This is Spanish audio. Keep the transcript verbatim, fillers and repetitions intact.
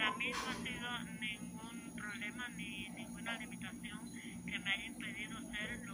para mí no ha sido ningún problema ni ninguna limitación que me haya impedido ser